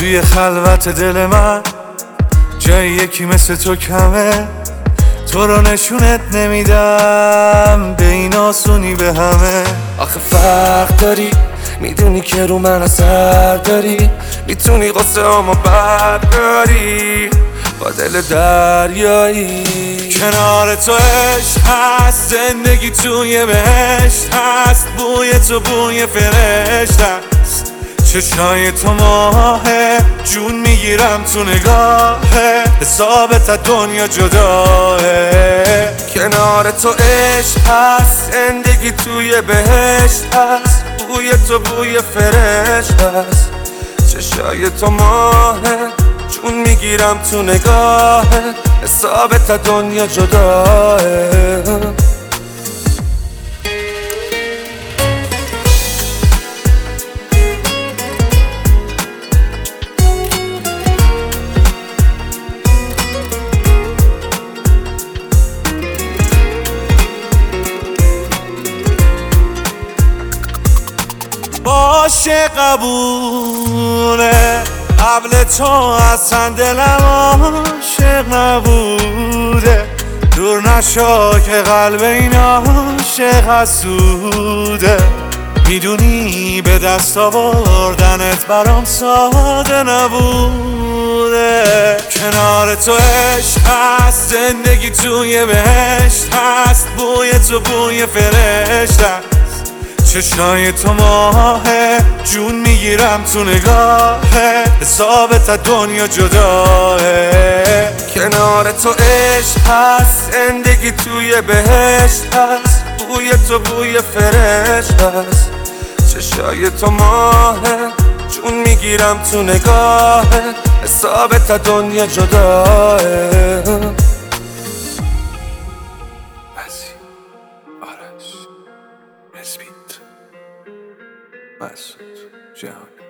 توی خلوت دل من جای یکی مثل تو کمه، تو رو نشونت نمیدم به این آسونی به همه. آخه فرق داری، میدونی که رو من اثر داری، میتونی قصه همو برداری با دل دریایی. کنار تو عشق هست، زندگی توی بهشت هست، بوی تو بوی فرشته است، چشای تو ماهه، جون میگیرم تو نگاهه، حسابت از دنیا جداه. کنار تو عشق هست، زندگی توی بهشت هست، بوی تو بوی فرشته است، چشای تو ماهه، جون میگیرم تو نگاهه، حسابت از دنیا جداه. باشه قبوله، قبل تو اصلا دلم عاشق نبوده، دور نشو که قلب این عاشق حسوده، میدونی به دست آوردنت برام ساده نبوده. کنار تو عشق هست، زندگی توی بهشت هست، بوی تو بوی فرشته است، چشای تو ماهه، جون میگیرم تو نگاهه، حسابت از دنیا جداه. کنار تو عشق هست، زندگی توی بهشت هست، بوی تو بوی فرشته است، چشای تو ماهه، جون میگیرم تو نگاهه، حسابت از دنیا جداه. آرش، اسمیت، مسعود، جهانی.